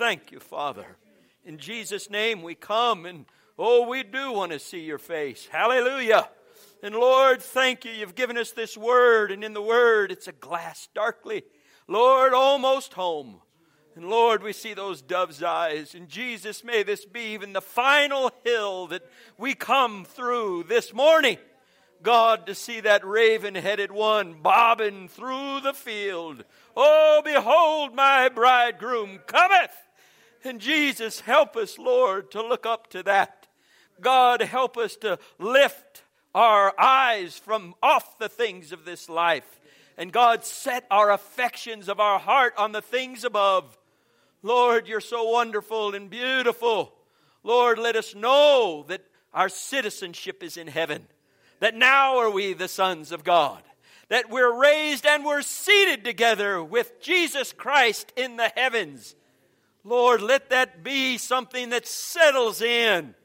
thank you, Father. In Jesus' name we come, and oh, we do want to see your face. Hallelujah. And Lord, thank you. You've given us this word, and in the word it's a glass darkly, Lord, almost home. And Lord, we see those dove's eyes. And Jesus, may this be even the final hill that we come through this morning. God, to see that raven-headed one bobbing through the field. Oh, behold, my bridegroom cometh. And Jesus, help us, Lord, to look up to that. God, help us to lift our eyes from off the things of this life. And God, set our affections of our heart on the things above. Lord, you're so wonderful and beautiful. Lord, let us know that our citizenship is in heaven. That now are we the sons of God. That we're raised and we're seated together with Jesus Christ in the heavens. Lord, let that be something that settles in,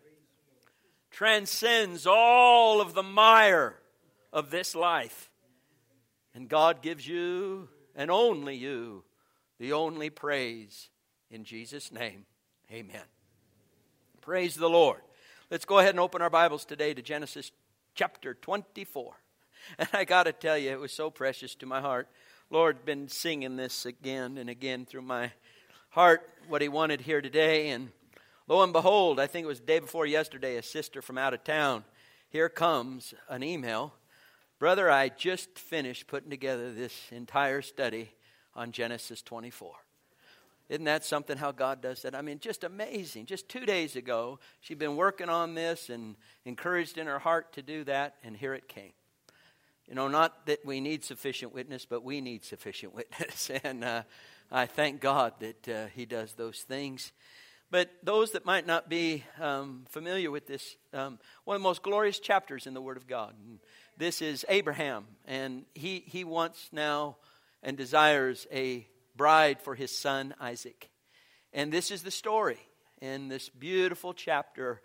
transcends all of the mire of this life. And God gives you, and only you, the only praise. In Jesus' name, amen. Praise the Lord. Let's go ahead and open our Bibles today to Genesis chapter 24. And I got to tell you, it was so precious to my heart. Lord, been singing this again and again through my heart, what He wanted here today. And lo and behold, I think it was the day before yesterday, a sister from out of town, here comes an email. Brother, I just finished putting together this entire study on Genesis 24. Isn't that something, how God does that? I mean, just amazing. Just 2 days ago, she'd been working on this and encouraged in her heart to do that, and here it came. You know, not that we need sufficient witness, but we need sufficient witness. And I thank God that He does those things. But those that might not be familiar with this, one of the most glorious chapters in the Word of God. And this is Abraham, and he wants now and desires a bride for his son Isaac. And this is the story in this beautiful chapter,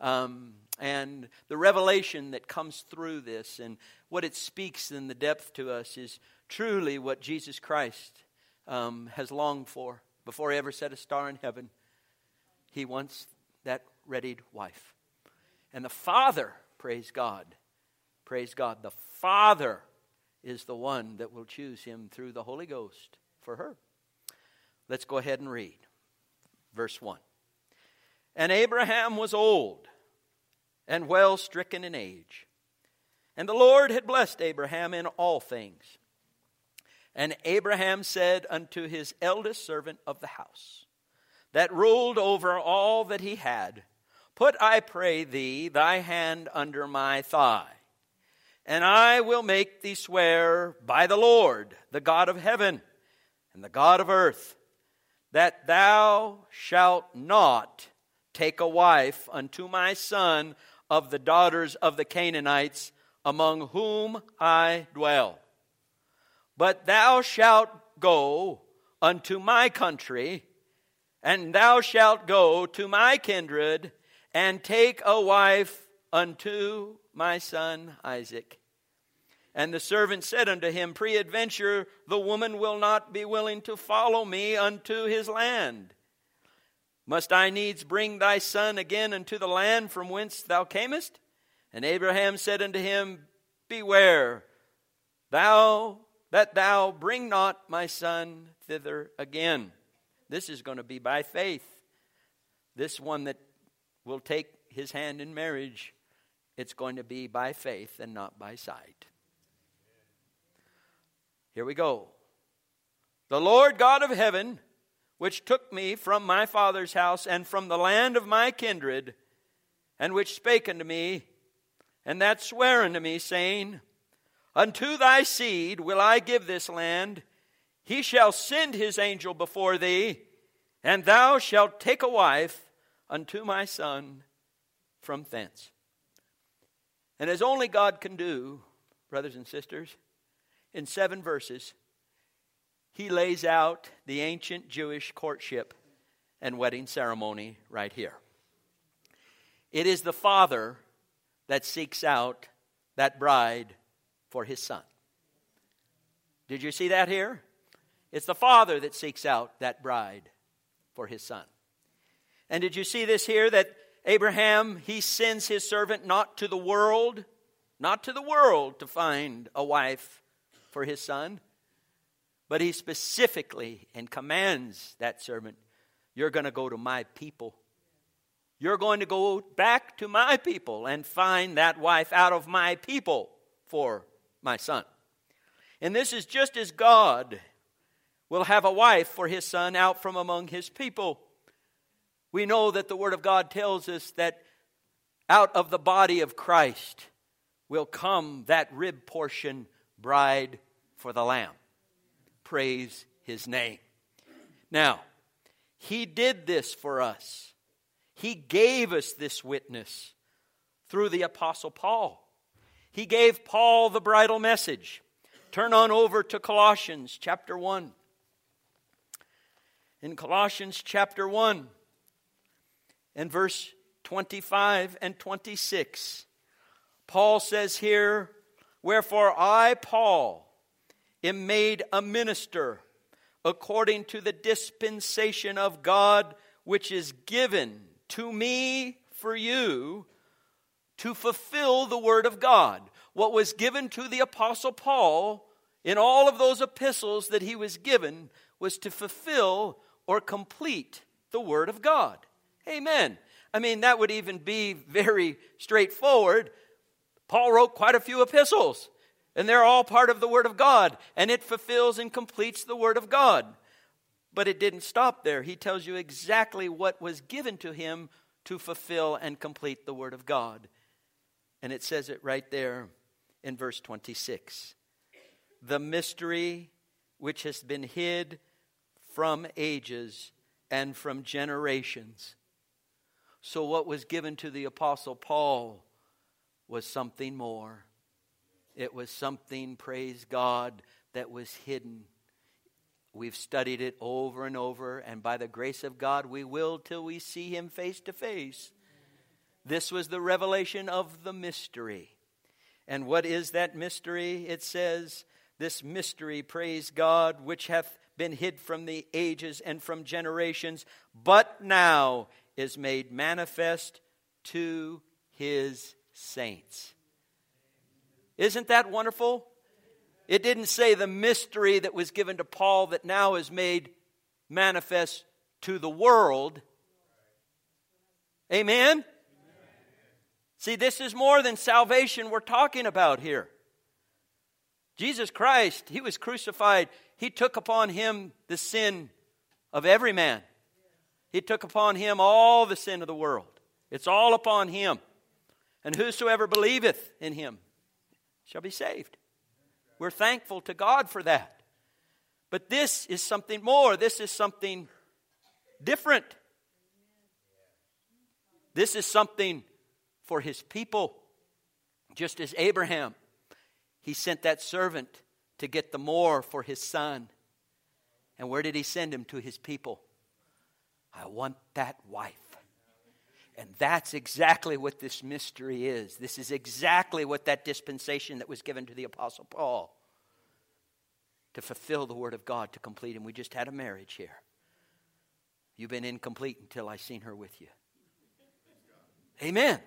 and the revelation that comes through this and what it speaks in the depth to us is truly what Jesus Christ has longed for before He ever set a star in heaven. He wants that readied wife. And the Father, praise God, the Father is the one that will choose him through the Holy Ghost for her. Let's go ahead and read. Verse 1. And Abraham was old and well stricken in age. And the Lord had blessed Abraham in all things. And Abraham said unto his eldest servant of the house, that ruled over all that he had, Put, I pray thee, thy hand under my thigh, and I will make thee swear by the Lord, the God of heaven and the God of earth, that thou shalt not take a wife unto my son of the daughters of the Canaanites, among whom I dwell. But thou shalt go unto my country, and thou shalt go to my kindred, and take a wife unto my son Isaac. And the servant said unto him, Peradventure the woman will not be willing to follow me unto his land. Must I needs bring thy son again unto the land from whence thou camest? And Abraham said unto him, Beware that thou bring not my son thither again. This is going to be by faith. This one that will take his hand in marriage, it's going to be by faith and not by sight. Here we go. The Lord God of heaven, which took me from my father's house and from the land of my kindred, and which spake unto me, and that sware unto me, saying, Unto thy seed will I give this land. He shall send his angel before thee, and thou shalt take a wife unto my son from thence. And as only God can do, brothers and sisters, in 7 verses, He lays out the ancient Jewish courtship and wedding ceremony right here. It is the father that seeks out that bride for his son. Did you see that here? It's the father that seeks out that bride for his son. And did you see this here, that Abraham, he sends his servant not to the world to find a wife for his son, but he specifically and commands that servant, you're going to go to my people. You're going to go back to my people and find that wife out of my people for my son. And this is just as God will have a wife for his son out from among his people. We know that the Word of God tells us that out of the body of Christ will come that rib portion bride for the Lamb. Praise his name. Now, he did this for us. He gave us this witness through the Apostle Paul. He gave Paul the bridal message. Turn on over to Colossians chapter 1. In Colossians chapter 1 and verse 25 and 26, Paul says here, wherefore I, Paul, am made a minister according to the dispensation of God, which is given to me for you to fulfill the word of God. What was given to the Apostle Paul in all of those epistles that he was given was to fulfill or complete the word of God. Amen. I mean, that would even be very straightforward. Paul wrote quite a few epistles, and they're all part of the word of God, and it fulfills and completes the word of God. But it didn't stop there. He tells you exactly what was given to him to fulfill and complete the word of God. And it says it right there in verse 26. The mystery which has been hid from ages and from generations. So what was given to the Apostle Paul was something more. It was something, praise God, that was hidden. We've studied it over and over, and by the grace of God, we will till we see him face to face. This was the revelation of the mystery. And what is that mystery? It says, this mystery, praise God, which hath been hid from the ages and from generations, but now is made manifest to his saints. Isn't that wonderful? It didn't say the mystery that was given to Paul that now is made manifest to the world. Amen? See, this is more than salvation we're talking about here. Jesus Christ, he was crucified. He took upon him the sin of every man. He took upon him all the sin of the world. It's all upon him. And whosoever believeth in him shall be saved. We're thankful to God for that. But this is something more. This is something different. This is something for his people. Just as Abraham, he sent that servant to get the more for his son. And where did he send him? To his people. I want that wife. And that's exactly what this mystery is. This is exactly what that dispensation that was given to the Apostle Paul. To fulfill the word of God, to complete him. We just had a marriage here. You've been incomplete until I seen her with you. Amen.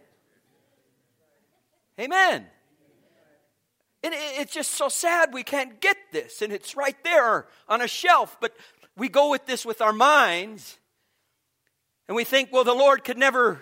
Amen. And it's just so sad we can't get this. And it's right there on a shelf. But we go with this with our minds. And we think, well, the Lord could never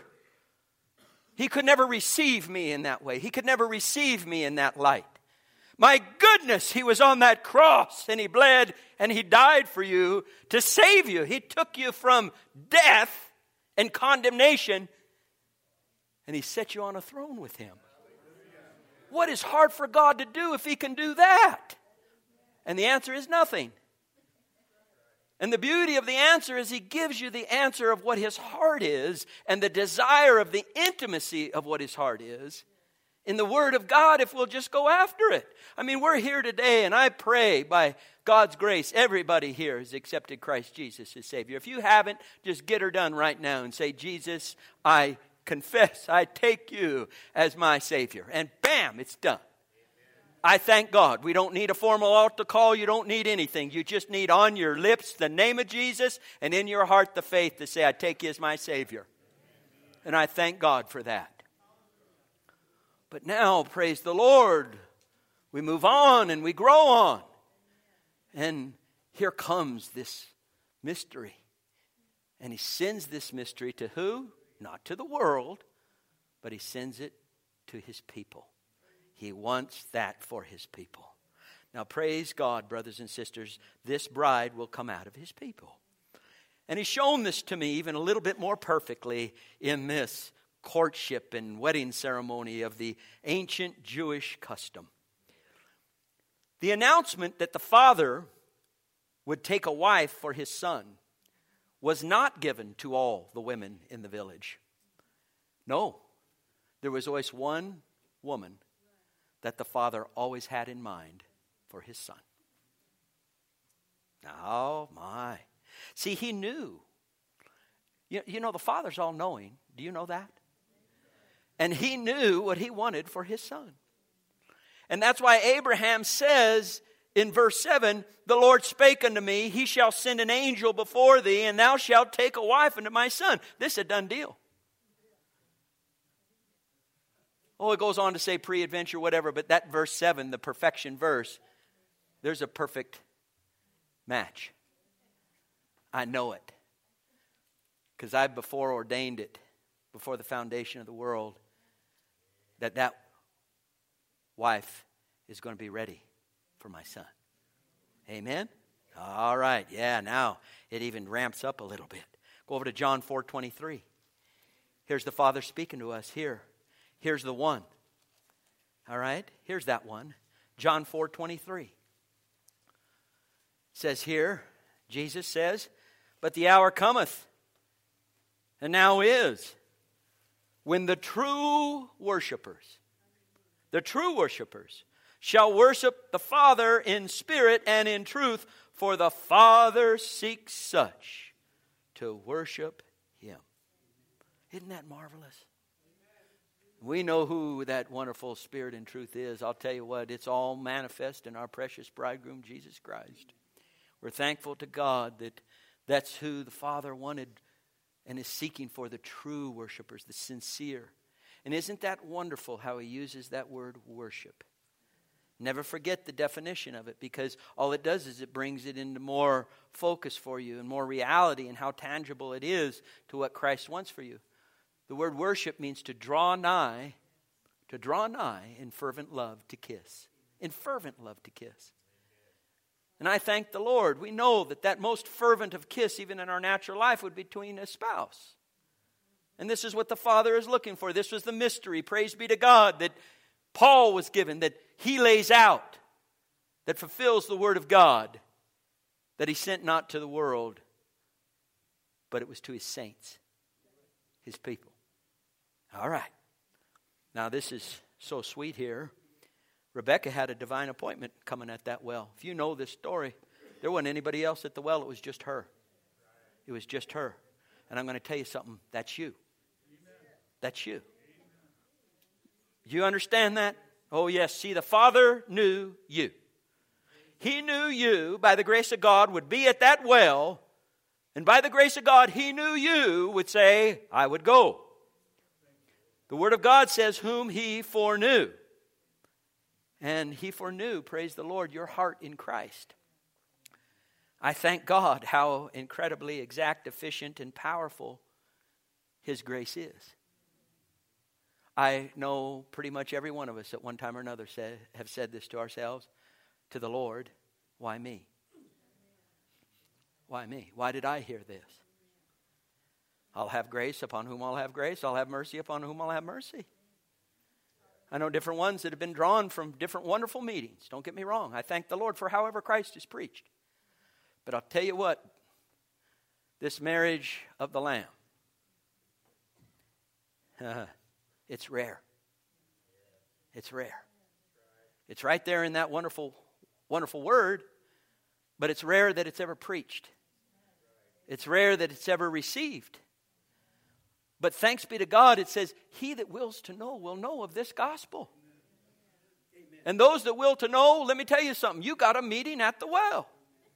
receive me in that way. He could never receive me in that light. My goodness, he was on that cross and he bled and he died for you to save you. He took you from death and condemnation and he set you on a throne with him. What is hard for God to do if he can do that? And the answer is nothing. And the beauty of the answer is he gives you the answer of what his heart is and the desire of the intimacy of what his heart is in the Word of God if we'll just go after it. I mean, we're here today and I pray by God's grace, everybody here has accepted Christ Jesus as Savior. If you haven't, just get her done right now and say, Jesus, I confess, I take you as my Savior. And bam, it's done. I thank God. We don't need a formal altar call. You don't need anything. You just need on your lips the name of Jesus and in your heart the faith to say, I take you as my Savior. And I thank God for that. But now, praise the Lord, we move on and we grow on. And here comes this mystery. And He sends this mystery to who? Not to the world, but He sends it to His people. He wants that for His people. Now, praise God, brothers and sisters, this bride will come out of His people. And He's shown this to me even a little bit more perfectly in this courtship and wedding ceremony of the ancient Jewish custom. The announcement that the father would take a wife for his son was not given to all the women in the village. No, there was always one woman that the father always had in mind for his son. Oh my. See, he knew. You know, the Father's all-knowing. Do you know that? And He knew what He wanted for His son. And that's why Abraham says in verse 7, the Lord spake unto me, He shall send an angel before thee, and thou shalt take a wife unto my son. This is a done deal. Oh, it goes on to say pre-adventure, whatever, but that verse 7, the perfection verse, there's a perfect match. I know it. Because I before ordained it, before the foundation of the world, that wife is going to be ready for my son. Amen? All right. Yeah, now it even ramps up a little bit. Go over to John 4:23. Here's the Father speaking to us here. Here's the one. All right? Here's that one. John 4:23. Says here, Jesus says, but the hour cometh, and now is, when the true worshipers shall worship the Father in spirit and in truth, for the Father seeks such to worship Him. Isn't that marvelous? We know who that wonderful Spirit and truth is. I'll tell you what, it's all manifest in our precious bridegroom, Jesus Christ. We're thankful to God that that's who the Father wanted and is seeking for, the true worshipers, the sincere. And isn't that wonderful how He uses that word worship? Never forget the definition of it, because all it does is it brings it into more focus for you and more reality and how tangible it is to what Christ wants for you. The word worship means to draw nigh in fervent love to kiss. In fervent love to kiss. And I thank the Lord. We know that most fervent of kiss, even in our natural life, would be between a spouse. And this is what the Father is looking for. This was the mystery, praise be to God, that Paul was given, that he lays out, that fulfills the Word of God, that He sent not to the world, but it was to His saints, His people. All right. Now this is so sweet here. Rebecca had a divine appointment coming at that well. If you know this story, there wasn't anybody else at the well. It was just her. It was just her. And I'm going to tell you something. That's you. That's you. You understand that? Oh yes. See, the Father knew you. He knew you, by the grace of God, would be at that well. And by the grace of God, He knew you would say, I would go. The Word of God says, whom He foreknew. And He foreknew, praise the Lord, your heart in Christ. I thank God how incredibly exact, efficient, and powerful His grace is. I know pretty much every one of us at one time or another have said this to ourselves, to the Lord, why me? Why me? Why did I hear this? I'll have grace upon whom I'll have grace. I'll have mercy upon whom I'll have mercy. I know different ones that have been drawn from different wonderful meetings. Don't get me wrong. I thank the Lord for however Christ is preached. But I'll tell you what, this marriage of the Lamb, it's rare. It's rare. It's right there in that wonderful, wonderful word, but it's rare that it's ever preached. It's rare that it's ever received. But thanks be to God, it says, he that wills to know will know of this gospel. And those that will to know, let me tell you something. You got a meeting at the well.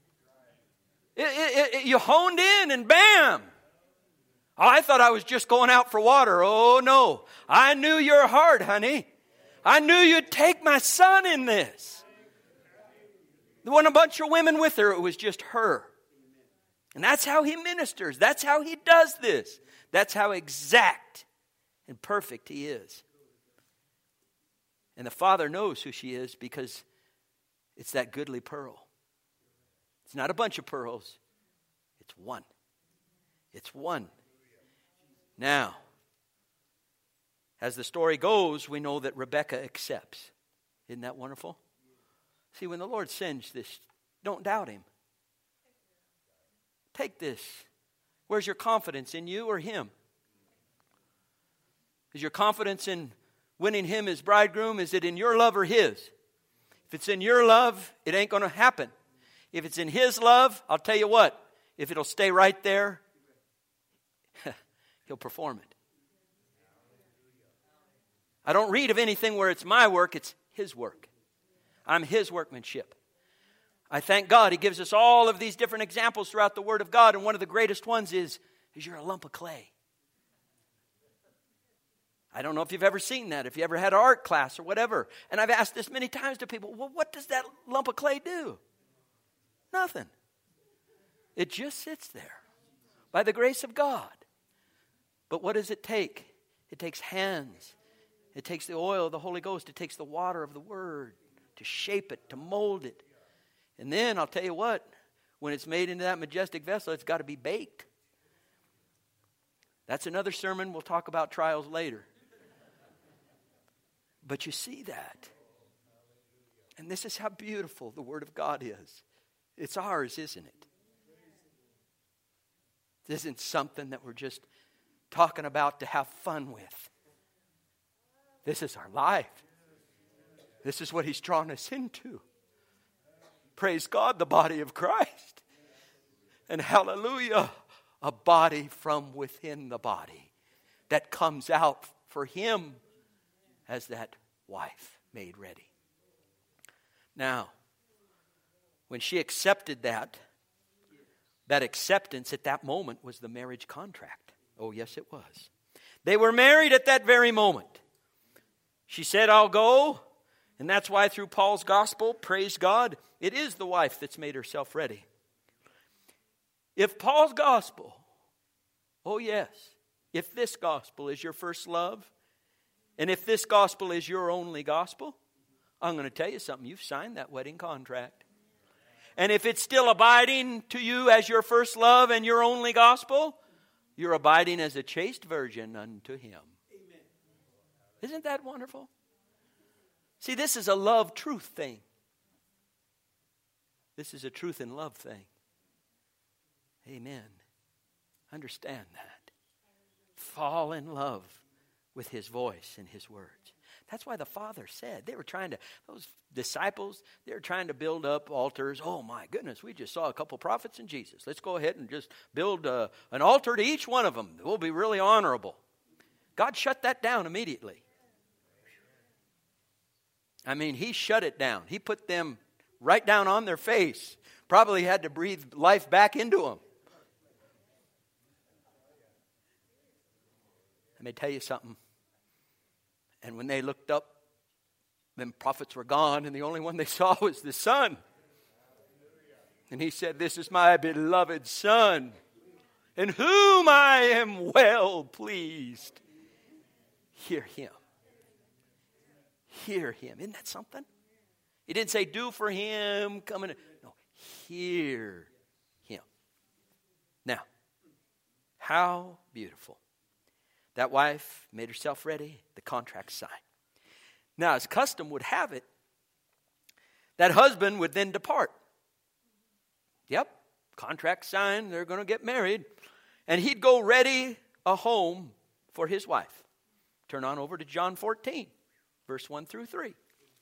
You honed in and bam. Oh, I thought I was just going out for water. Oh, no. I knew your heart, honey. I knew you'd take my son in this. There wasn't a bunch of women with her. It was just her. And that's how he ministers. That's how he does this. That's how exact and perfect he is. And the Father knows who she is because it's that goodly pearl. It's not a bunch of pearls. It's one. It's one. Now, as the story goes, we know that Rebekah accepts. Isn't that wonderful? See, when the Lord sends this, don't doubt him. Take this. Where's your confidence, in you or him? Is your confidence in winning him as bridegroom? Is it in your love or his? If it's in your love, it ain't going to happen. If it's in his love, I'll tell you what. If it'll stay right there, he'll perform it. I don't read of anything where it's my work, it's his work. I'm his workmanship. I thank God he gives us all of these different examples throughout the Word of God, and one of the greatest ones is you're a lump of clay. I don't know if you've ever seen that, if you ever had an art class or whatever. And I've asked this many times to people, well, what does that lump of clay do? Nothing. It just sits there by the grace of God. But what does it take? It takes hands. It takes the oil of the Holy Ghost. It takes the water of the Word to shape it, to mold it. And then I'll tell you what, when it's made into that majestic vessel, it's got to be baked. That's another sermon. We'll talk about trials later. But you see that. And this is how beautiful the Word of God is. It's ours, isn't it? This isn't something that we're just talking about to have fun with. This is our life. This is what he's drawn us into. Praise God, the body of Christ. And hallelujah, a body from within the body that comes out for him as that wife made ready. Now, when she accepted that acceptance at that moment was the marriage contract. Oh, yes, it was. They were married at that very moment. She said, I'll go. And that's why through Paul's gospel, praise God, it is the wife that's made herself ready. If Paul's gospel, oh yes, if this gospel is your first love, and if this gospel is your only gospel, I'm going to tell you something. You've signed that wedding contract. And if it's still abiding to you as your first love and your only gospel, you're abiding as a chaste virgin unto him. Amen. Isn't that wonderful? See, this is a love truth thing. This is a truth and love thing. Amen. Understand that. Fall in love with his voice and his words. That's why the Father said, those disciples, they were trying to build up altars. Oh my goodness, we just saw a couple prophets and Jesus. Let's go ahead and just build an altar to each one of them. We'll be really honorable. God shut that down immediately. I mean, he shut it down. He put them right down on their face. Probably had to breathe life back into them. Let me tell you something. And when they looked up, then prophets were gone, and the only one they saw was the Son. And he said, this is my beloved Son, in whom I am well pleased. Hear him. Hear him. Isn't that something? He didn't say, do for him, come in. No, hear him. Now, how beautiful. That wife made herself ready, the contract signed. Now, as custom would have it, that husband would then depart. Yep, contract signed, they're going to get married. And he'd go ready a home for his wife. Turn on over to John 14, verse 1 through 3.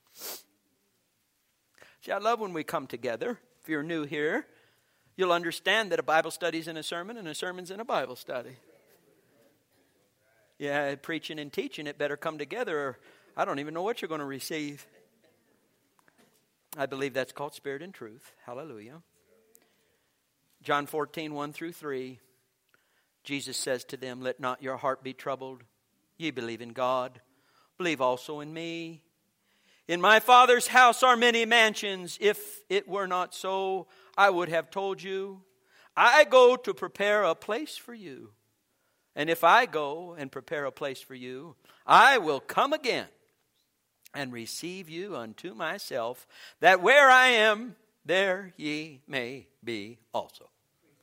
See, I love when we come together. If you're new here, you'll understand that a Bible study is in a sermon and a sermon's in a Bible study. Yeah, preaching and teaching, it better come together or I don't even know what you're going to receive. I believe that's called spirit and truth. Hallelujah. John 14, 1 through 3. Jesus says to them, "Let not your heart be troubled. Ye believe in God. Believe also in me. In my Father's house are many mansions. If it were not so, I would have told you. I go to prepare a place for you. And if I go and prepare a place for you, I will come again and receive you unto myself, that where I am, there ye may be also."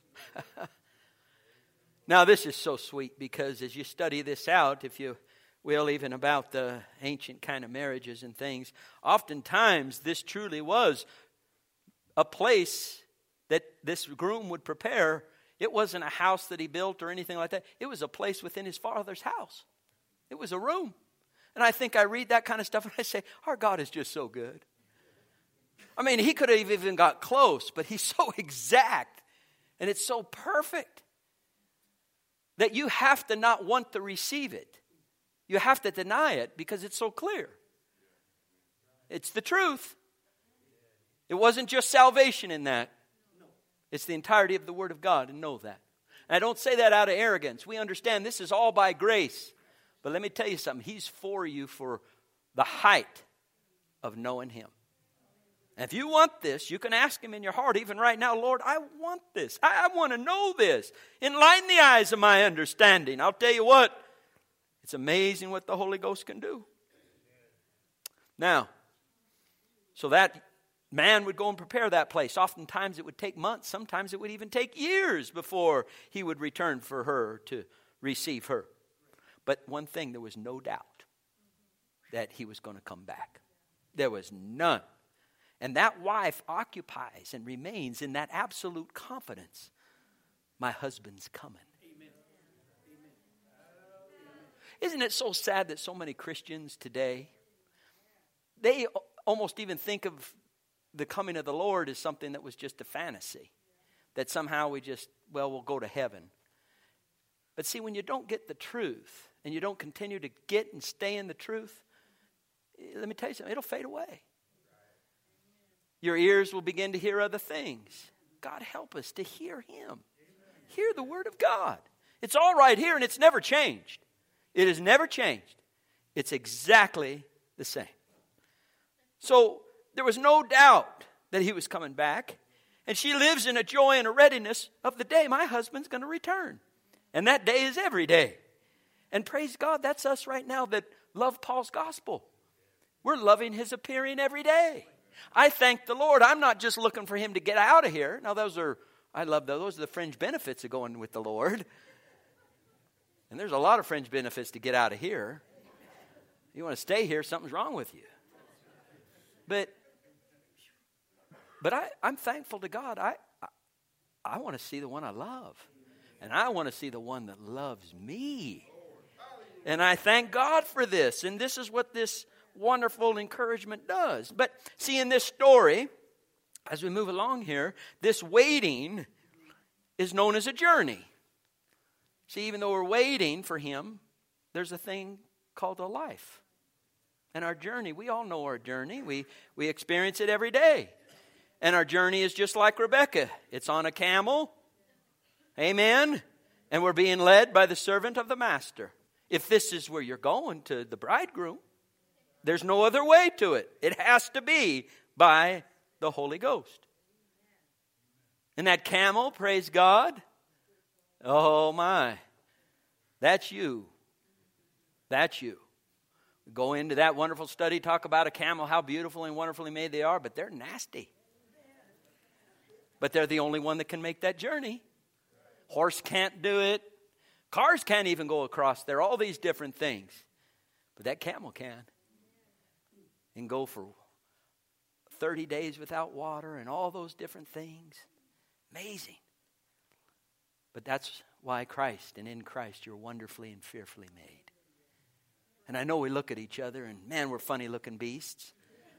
Now this is so sweet, because as you study this out, if you will, even about the ancient kind of marriages and things, oftentimes this truly was a place that this groom would prepare. It wasn't a house that he built or anything like that. It was a place within his Father's house. It was a room. And I think I read that kind of stuff and I say, our God is just so good. I mean, he could have even got close, but he's so exact and it's so perfect that you have to not want to receive it. You have to deny it because it's so clear. It's the truth. It wasn't just salvation in that. It's the entirety of the Word of God, and know that. And I don't say that out of arrogance. We understand this is all by grace. But let me tell you something. He's for you for the height of knowing Him. And if you want this, you can ask Him in your heart, even right now, "Lord, I want this. I want to know this. Enlighten the eyes of my understanding." I'll tell you what, it's amazing what the Holy Ghost can do. Now, so that man would go and prepare that place. Oftentimes it would take months. Sometimes it would even take years before he would return for her to receive her. But one thing, there was no doubt that he was going to come back. There was none. And that wife occupies and remains in that absolute confidence. My husband's coming. Amen. Isn't it so sad that so many Christians today, they almost even think of the coming of the Lord as something that was just a fantasy. That somehow we'll go to heaven. But see, when you don't get the truth, and you don't continue to get and stay in the truth, let me tell you something, it'll fade away. Your ears will begin to hear other things. God help us to hear Him. Hear the Word of God. It's all right here, and it's never changed. It has never changed. It's exactly the same. So there was no doubt that he was coming back. And she lives in a joy and a readiness of the day my husband's going to return. And that day is every day. And praise God, that's us right now that love Paul's gospel. We're loving his appearing every day. I thank the Lord. I'm not just looking for him to get out of here. Now I love those. Those are the fringe benefits of going with the Lord. And there's a lot of fringe benefits to get out of here. You want to stay here, something's wrong with you. But I'm thankful to God. I want to see the one I love. And I want to see the one that loves me. And I thank God for this. And this is what this wonderful encouragement does. But see, in this story, as we move along here, this waiting is known as a journey. See, even though we're waiting for him, there's a thing called a life. And our journey, we all know our journey. We experience it every day. And our journey is just like Rebecca. It's on a camel. Amen. And we're being led by the servant of the master. If this is where you're going, to the bridegroom, there's no other way to it. It has to be by the Holy Ghost. And that camel, praise God. Oh my. That's you. That's you. Go into that wonderful study, talk about a camel, how beautiful and wonderfully made they are, but they're nasty. But they're the only one that can make that journey. Horse can't do it. Cars can't even go across there. All these different things. But that camel can. And go for 30 days without water and all those different things. Amazing. But that's why Christ, and in Christ, you're wonderfully and fearfully made. And I know we look at each other and, man, we're funny looking beasts.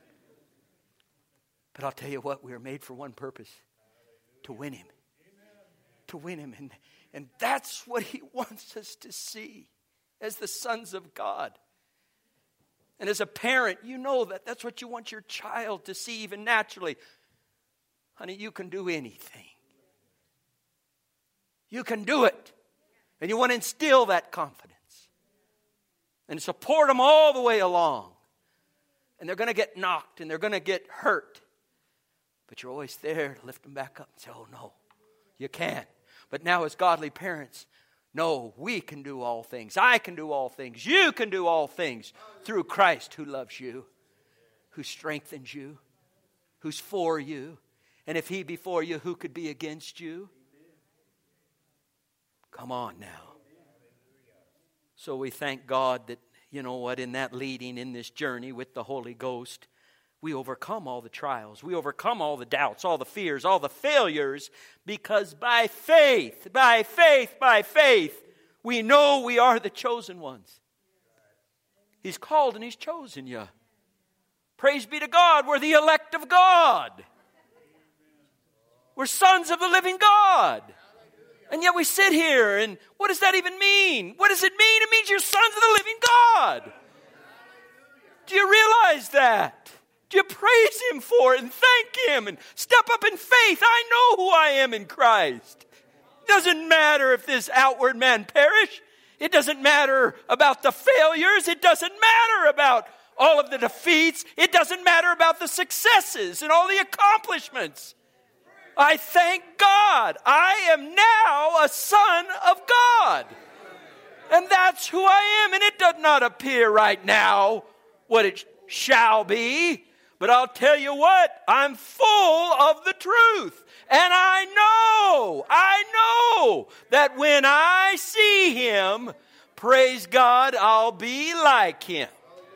But I'll tell you what, we were made for one purpose. To win him. To win him. And that's what he wants us to see as the sons of God. And as a parent, you know that that's what you want your child to see even naturally. Honey, you can do anything. You can do it. And you want to instill that confidence. And support them all the way along. And they're going to get knocked and they're going to get hurt. But you're always there to lift them back up and say, oh no, you can't. But now as godly parents, no, we can do all things. I can do all things. You can do all things through Christ who loves you, who strengthens you, who's for you. And if He be for you, who could be against you? Come on now. So we thank God that, you know what, in that leading in this journey with the Holy Ghost, we overcome all the trials. We overcome all the doubts, all the fears, all the failures, because by faith, we know we are the chosen ones. He's called and He's chosen you. Praise be to God, we're the elect of God. We're sons of the living God. And yet we sit here, and what does that even mean? What does it mean? It means you're sons of the living God. Do you realize that? Do you praise Him for it and thank Him and step up in faith? I know who I am in Christ. It doesn't matter if this outward man perish. It doesn't matter about the failures. It doesn't matter about all of the defeats. It doesn't matter about the successes and all the accomplishments. I thank God. I am now a son of God. And that's who I am. And it does not appear right now what it shall be. But I'll tell you what, I'm full of the truth. And I know that when I see Him, praise God, I'll be like Him.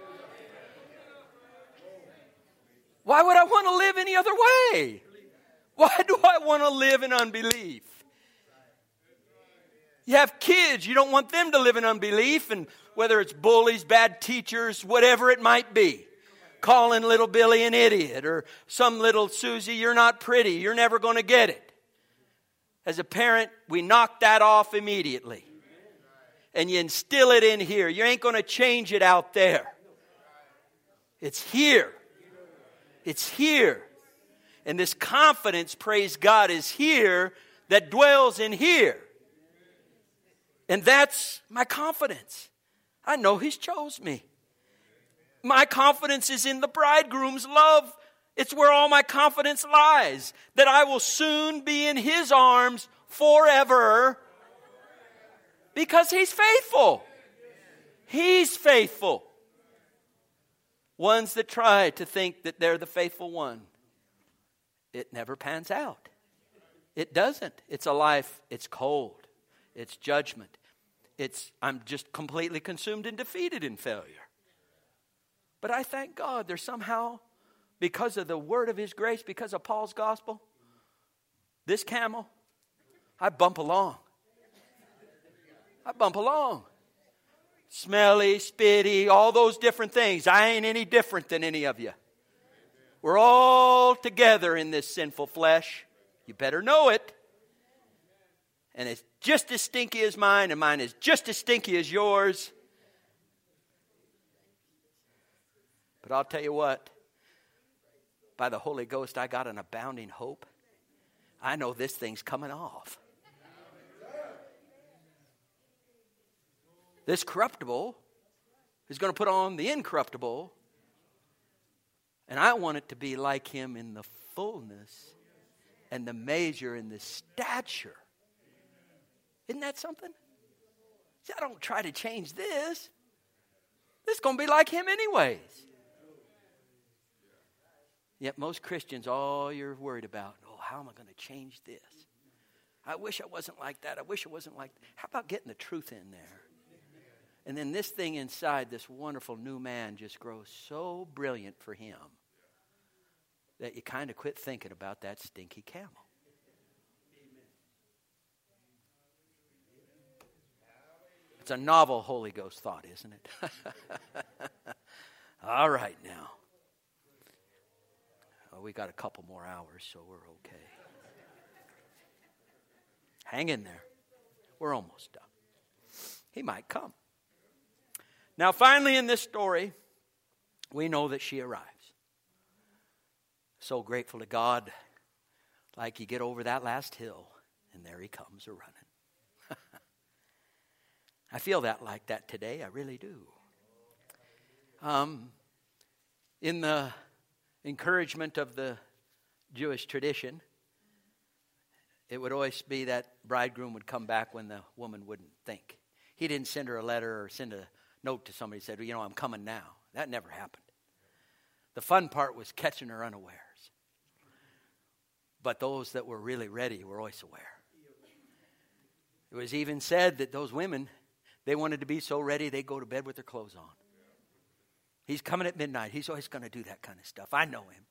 Why would I want to live any other way? Why do I want to live in unbelief? You have kids, you don't want them to live in unbelief, and whether it's bullies, bad teachers, whatever it might be. Calling little Billy an idiot, or some little Susie, you're not pretty, you're never going to get it. As a parent, we knock that off immediately. And you instill it in here. You ain't going to change it out there. It's here. It's here. And this confidence, praise God, is here that dwells in here. And that's my confidence. I know He's chose me. My confidence is in the bridegroom's love. It's where all my confidence lies. That I will soon be in His arms forever. Because He's faithful. He's faithful. Ones that try to think that they're the faithful one, it never pans out. It doesn't. It's a life, it's cold. It's judgment. I'm just completely consumed and defeated in failure. But I thank God there's somehow, because of the word of His grace, because of Paul's gospel, this camel, I bump along. Smelly, spitty, all those different things. I ain't any different than any of you. We're all together in this sinful flesh. You better know it. And it's just as stinky as mine, and mine is just as stinky as yours. But I'll tell you what, by the Holy Ghost, I got an abounding hope. I know this thing's coming off. This corruptible is going to put on the incorruptible. And I want it to be like Him in the fullness and the measure and the stature. Isn't that something? See, I don't try to change this. This is going to be like Him anyways. Yet most Christians, all you're worried about, how am I going to change this? I wish I wasn't like that. I wish it wasn't like that. How about getting the truth in there? And then this thing inside, this wonderful new man, just grows so brilliant for Him that you kind of quit thinking about that stinky camel. It's a novel Holy Ghost thought, isn't it? All right now. We got a couple more hours, so we're okay. Hang in there. We're almost done. He might come. Now, finally in this story, we know that she arrives. So grateful to God, like you get over that last hill, and there he comes a-running. I feel that like that today. I really do. In the encouragement of the Jewish tradition, it would always be that bridegroom would come back when the woman wouldn't think. He didn't send her a letter or send a note to somebody and said, well, I'm coming now. That never happened. The fun part was catching her unawares. But those that were really ready were always aware. It was even said that those women, they wanted to be so ready they'd go to bed with their clothes on. He's coming at midnight. He's always going to do that kind of stuff. I know him.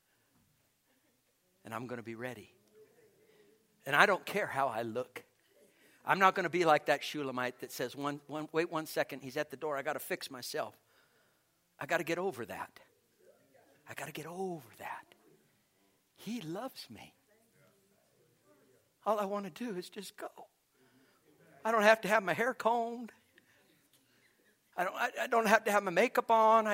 And I'm going to be ready. And I don't care how I look. I'm not going to be like that Shulamite that says, wait 1 second, he's at the door. I got to fix myself. I got to get over that. I got to get over that. He loves me. All I want to do is just go. I don't have to have my hair combed. I don't have to have my makeup on.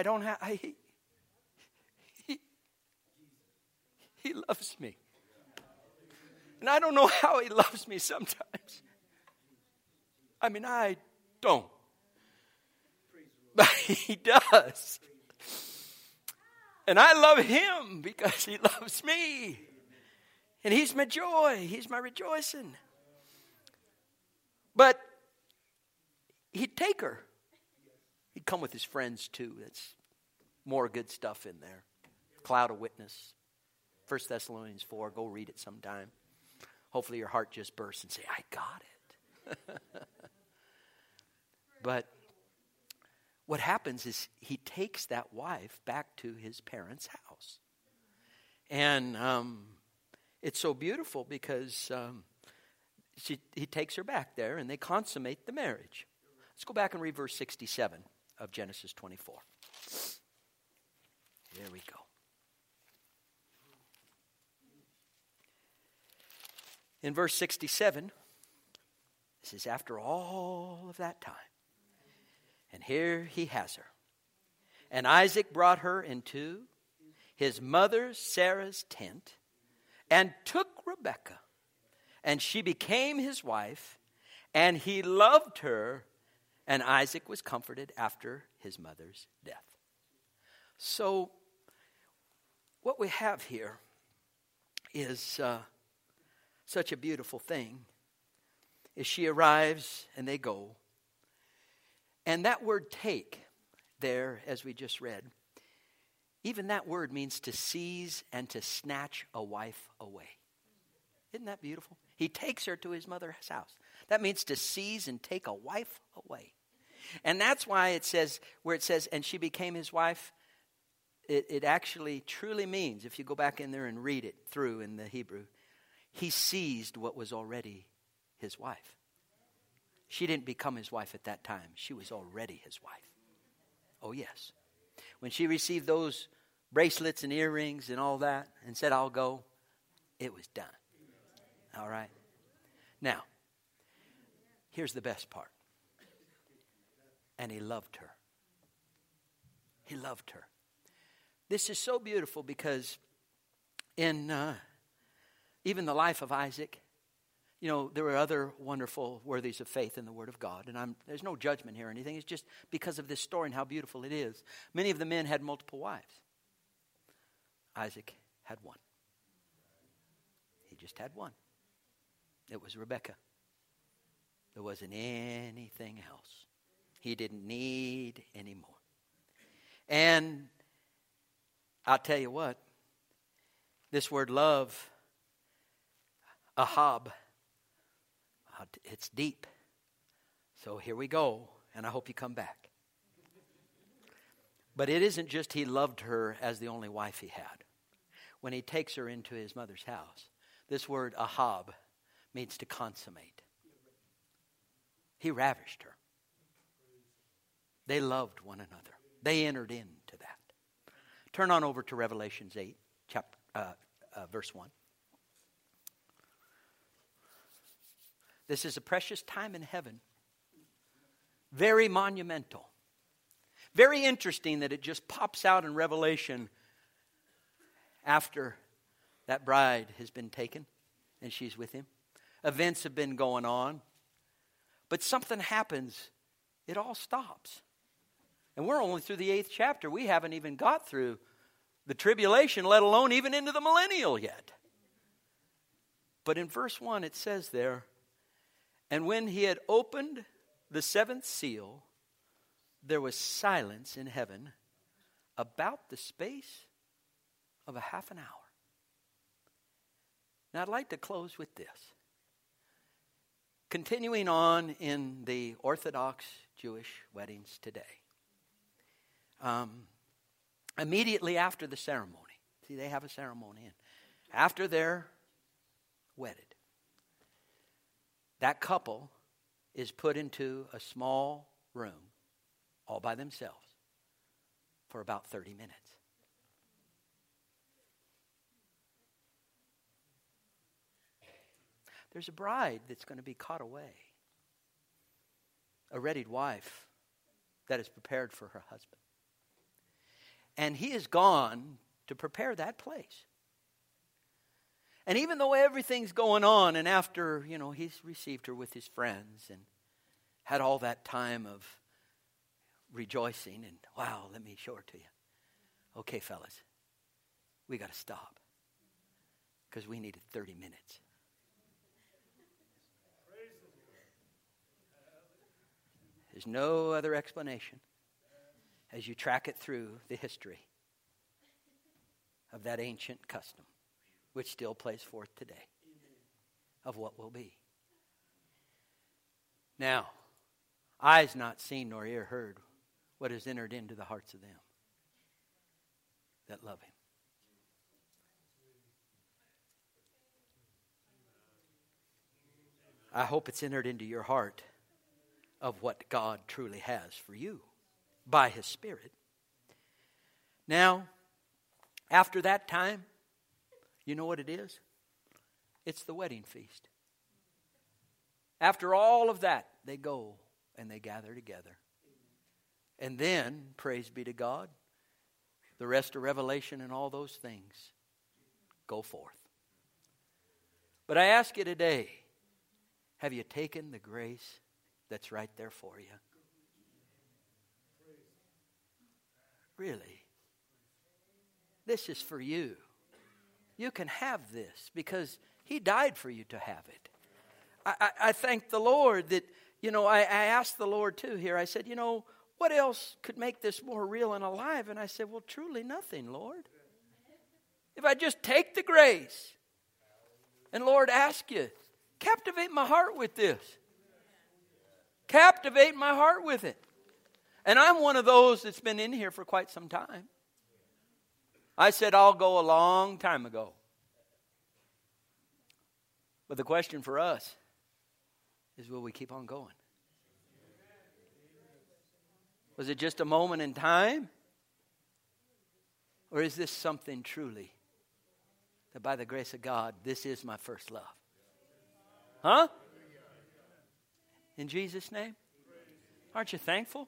He loves me. And I don't know how he loves me sometimes. I mean, I don't. But he does. And I love him because he loves me. And he's my joy. He's my rejoicing. But he'd take her. He'd come with his friends too. That's more good stuff in there. Cloud of Witness. 1 Thessalonians 4. Go read it sometime. Hopefully your heart just bursts and say, I got it. But what happens is he takes that wife back to his parents' house. And it's so beautiful because he takes her back there and they consummate the marriage. Let's go back and read verse 67 of Genesis 24. There we go. In verse 67, this is after all of that time. And here he has her. And Isaac brought her into his mother Sarah's tent and took Rebekah. And she became his wife. And he loved her. And Isaac was comforted after his mother's death. So what we have here is such a beautiful thing. Is she arrives and they go. And that word take there, as we just read, even that word means to seize and to snatch a wife away. Isn't that beautiful? He takes her to his mother's house. That means to seize and take a wife away. And that's why it says, where it says, and she became his wife, it actually truly means, if you go back in there and read it through in the Hebrew, he seized what was already his wife. She didn't become his wife at that time. She was already his wife. Oh, yes. When she received those bracelets and earrings and all that and said, I'll go, it was done. All right. Now, here's the best part. And he loved her. He loved her. This is so beautiful because in even the life of Isaac, you know, there were other wonderful worthies of faith in the Word of God. And there's no judgment here or anything. It's just because of this story and how beautiful it is. Many of the men had multiple wives. Isaac had one. He just had one. It was Rebekah. There wasn't anything else. He didn't need any more. And I'll tell you what. This word love, ahab, it's deep. So here we go, and I hope you come back. But it isn't just he loved her as the only wife he had. When he takes her into his mother's house, this word ahab means to consummate. He ravished her. They loved one another. They entered into that. Turn on over to Revelations 8, verse 1. This is a precious time in heaven. Very monumental. Very interesting that it just pops out in Revelation after that bride has been taken and she's with him. Events have been going on. But something happens. It all stops. And we're only through the 8th chapter. We haven't even got through the tribulation, let alone even into the millennial yet. But in verse 1 it says there, and when he had opened the 7th seal, there was silence in heaven about the space of a half an hour. Now I'd like to close with this. Continuing on in the Orthodox Jewish weddings today. Immediately after the ceremony. See, they have a ceremony. And after they're wedded, that couple is put into a small room all by themselves for about 30 minutes. There's a bride that's going to be caught away. A wedded wife that is prepared for her husband. And he is gone to prepare that place. And even though everything's going on, and after, he's received her with his friends and had all that time of rejoicing and, wow, let me show her to you. Okay, fellas, we got to stop because we needed 30 minutes. There's no other explanation as you track it through the history of that ancient custom, which still plays forth today, of what will be. Now, eyes not seen nor ear heard what has entered into the hearts of them that love him. I hope it's entered into your heart of what God truly has for you by his Spirit. Now, after that time, you know what it is? It's the wedding feast. After all of that, they go and they gather together. And then, praise be to God, the rest of Revelation and all those things go forth. But I ask you today, have you taken the grace that's right there for you? Really? This is for you. You can have this because he died for you to have it. I thank the Lord that, I asked the Lord too here. I said, what else could make this more real and alive? And I said, well, truly nothing, Lord. If I just take the grace and, Lord, ask you, captivate my heart with this. Captivate my heart with it. And I'm one of those that's been in here for quite some time. I said I'll go a long time ago. But the question for us is, will we keep on going? Was it just a moment in time? Or is this something truly that by the grace of God, this is my first love? Huh? In Jesus' name? Aren't you thankful?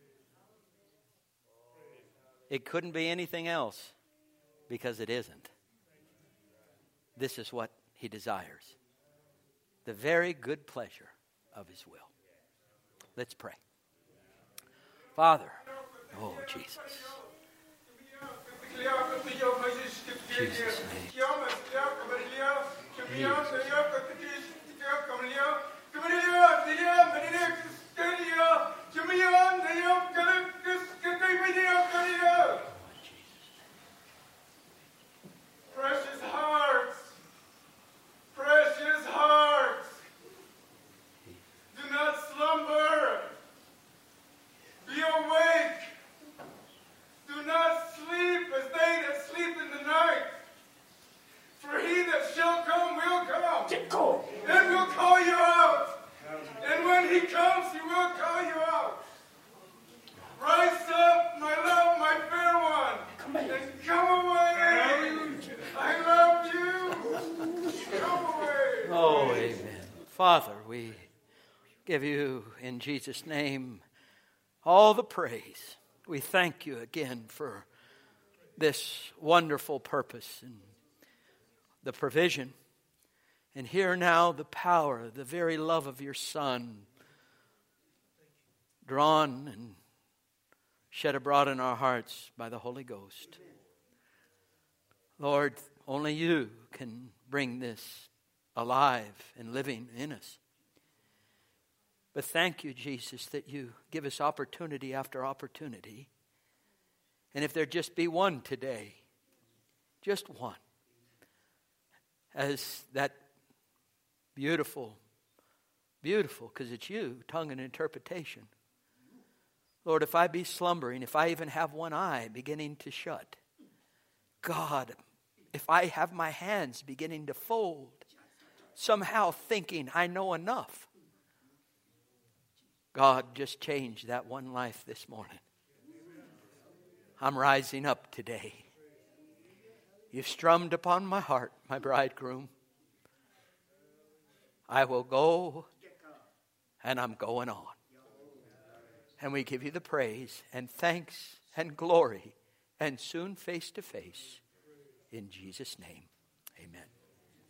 It couldn't be anything else because it isn't. This is what he desires. The very good pleasure of his will. Let's pray. Father, oh Jesus. Jesus' name. Precious hearts, precious hearts, do not slumber, be awake, do not sleep as they that sleep in the night, for he that shall come will come, and will call you out, and when he comes, he will call you out. Rise up, my love, my fair one, and come away. I love you. Come away. Oh, amen. Father, we give you in Jesus' name all the praise we thank you again for this wonderful purpose and the provision. And here now the power, the very love of your Son, drawn and shed abroad in our hearts by the Holy Ghost. Lord, only you can bring this alive and living in us. But thank you, Jesus, that you give us opportunity after opportunity. And if there just be one today, just one, as that beautiful, because it's you, tongue and interpretation. Lord, if I be slumbering, if I even have one eye beginning to shut, God, if I have my hands beginning to fold, somehow thinking I know enough, God, just change that one life this morning. I'm rising up today. You've strummed upon my heart, my bridegroom. I will go, and I'm going on. And we give you the praise and thanks and glory, and soon face to face. In Jesus' name, amen.